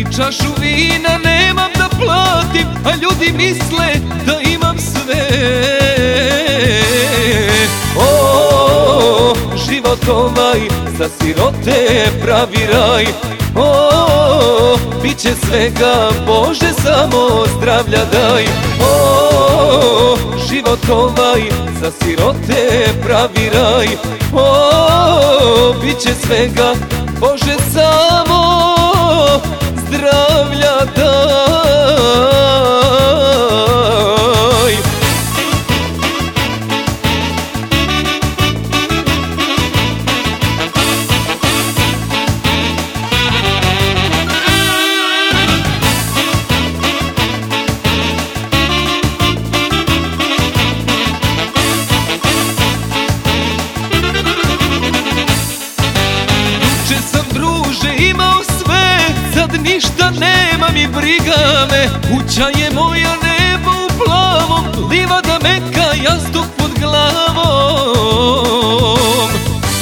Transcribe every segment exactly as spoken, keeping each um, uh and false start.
čašu vina nemam da platim, a ljudi misle da imam sve. O, život ovaj za sirote pravi raj. O, bit će svega, Bože, samo zdravlja daj. O, život ovaj za sirote pravi raj. O, bit će svega, Bože, samo zdravlja daj. Imao sve, sad ništa nemam i briga me. Kuća je moja, nebo u plavom, livada meka, jastuk pod glavom.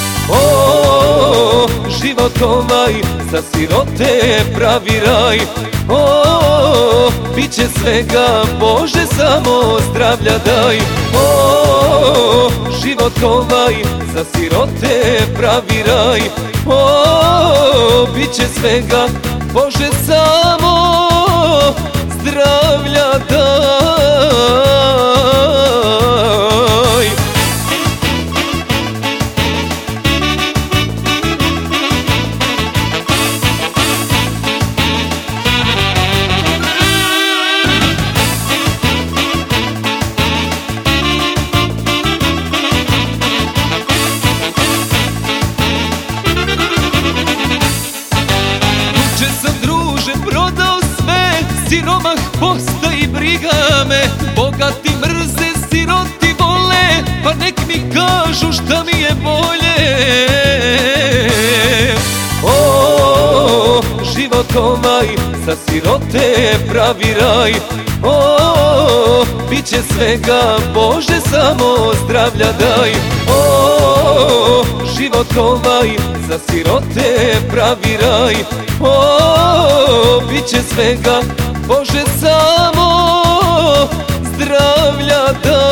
O, život ovaj za sirote pravi raj. O, bit će svega, Bože, samo zdravlja daj. O, život ovaj za sirote pravi raj. O, bit će svega, Bože, samo zdravlja daj. Prodao sve, siromah posta i briga me. Bogati mrze, siroti vole, pa nek mi kažu šta mi je bolje. O, život ovaj za sirote pravi raj. O, bit će svega, Bože, samo zdravlja daj. O, život ovaj za sirote pravi raj. O, bit će svega, Bože, samo zdravlja daj.